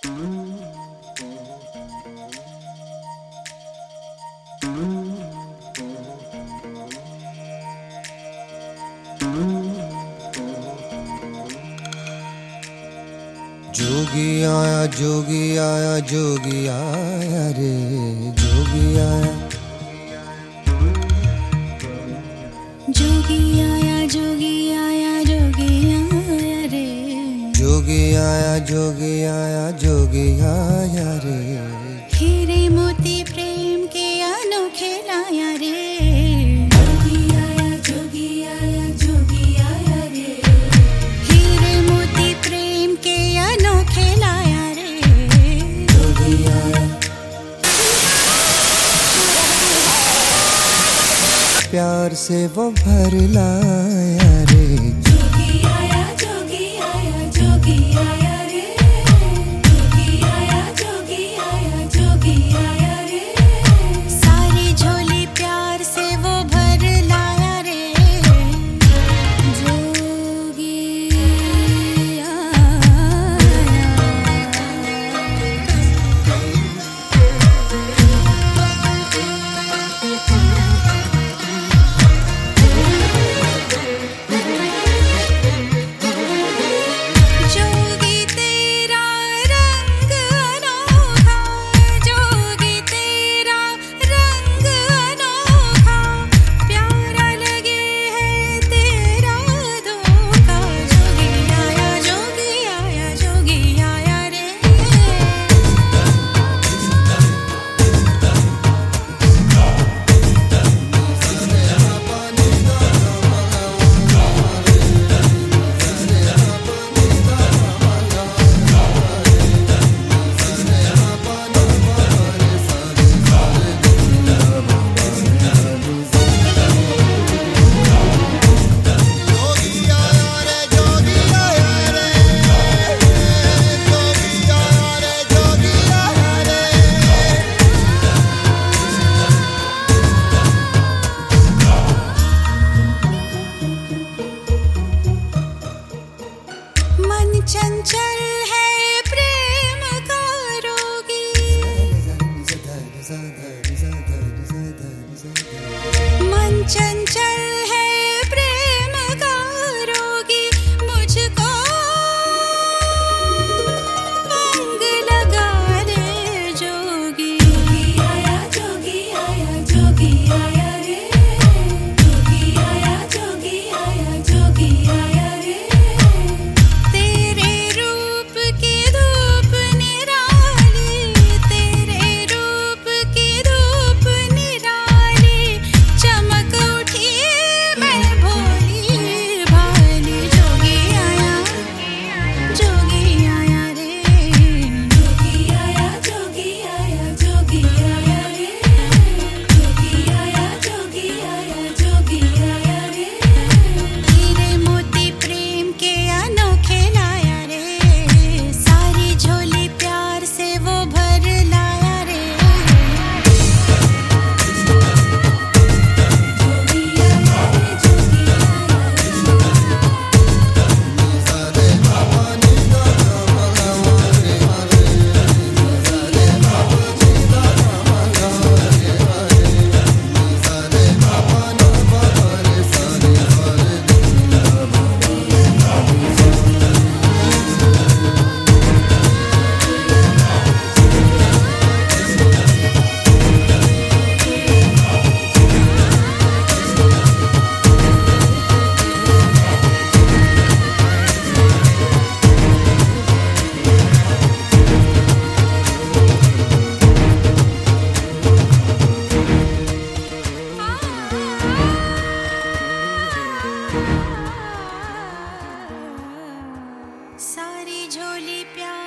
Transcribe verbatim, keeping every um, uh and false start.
जोगी आया जोगी आया जोगी आया रे जोगी आया जोगी आया जोगी आया जोगी आया रे जोगी आया जोगी आया जोगी आया रे हीरे मोती प्रेम के अनोखे लाया रे प्यार से वो भर लाया रे जोगी आया जोगी आया जोगी आया रे जोगी आया जोगी आया जोगी आया रे सारी झोली प्यार से वो भर लाया रे जोगी चंचल है प्रेम का रोगी मन चंचल है प्रेम का रोगी मुझको अंग लगा ले जोगी आया जोगी आया जोगी आया रे जोगी आया जोगी आया जोगी आया सारी झोली प्यार